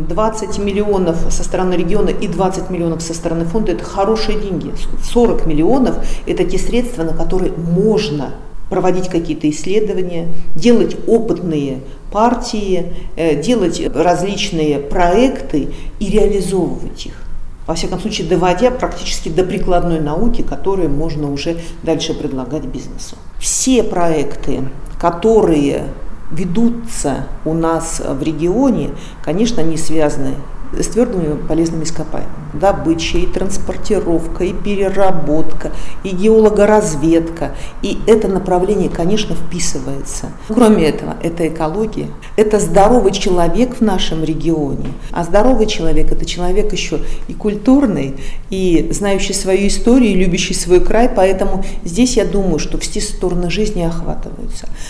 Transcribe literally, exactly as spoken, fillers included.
двадцать миллионов со стороны региона и двадцать миллионов со стороны фонда – это хорошие деньги. сорок миллионов – это те средства, на которые можно проводить какие-то исследования, делать опытные партии, делать различные проекты и реализовывать их. Во всяком случае, доводя практически до прикладной науки, которые можно уже дальше предлагать бизнесу. Все проекты, которые ведутся у нас в регионе, конечно, они связаны с твердыми полезными ископаемыми. Добыча, и транспортировка, и переработка, и геологоразведка. И это направление, конечно, вписывается. Кроме этого, это экология, это здоровый человек в нашем регионе. А здоровый человек – это человек еще и культурный, и знающий свою историю, и любящий свой край. Поэтому здесь я думаю, что все стороны жизни охватываются.